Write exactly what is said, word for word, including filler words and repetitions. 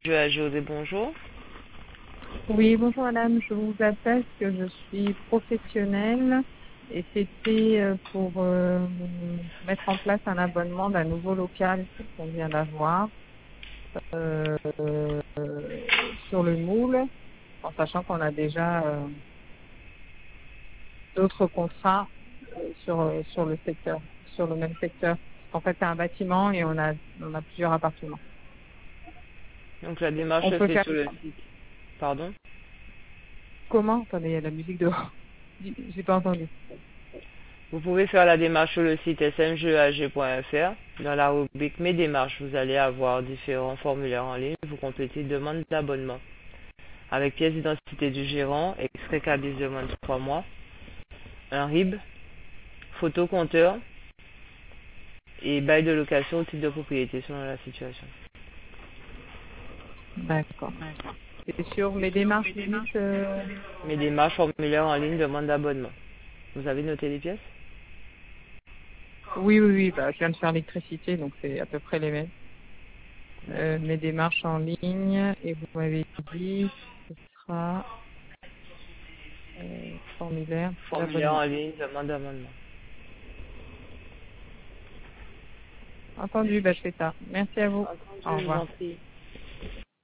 A G O D, bonjour. Oui, bonjour madame, je vous appelle parce que je suis professionnelle et c'était euh, pour euh, mettre en place un abonnement d'un nouveau local qu'on vient d'avoir euh, euh, sur le moule, en sachant qu'on a déjà euh, d'autres contrats euh, sur, euh, sur le secteur, sur le même secteur. En fait, c'est un bâtiment et on a, on a plusieurs appartements. Donc la démarche On se peut fait faire sur le site. Pardon. comment? Attendez, il y a de la musique dehors. J'ai pas entendu. Vous pouvez faire la démarche sur le site s m g e a g point f r. Dans la rubrique Mes démarches, vous allez avoir différents formulaires en ligne. Vous complétez une demande d'abonnement avec pièce d'identité du gérant, extrait cabis de moins de trois mois, un R I B, photo compteur et bail de location au titre de propriété selon la situation. D'accord. Et sur mes démarches, vous dites euh, Mes démarches, formulaire en ligne, demande d'abonnement. Vous avez noté les pièces? oui, oui, oui, bah, je viens de faire l'électricité, donc c'est à peu près les mêmes. Euh, mes démarches en ligne, et vous m'avez dit que ce sera euh, formulaire Formulaire en d'abonnement. ligne, demande d'abonnement. Entendu, bah, je fais ça. Merci à vous. Au Entendu, je vous revoir. en prie.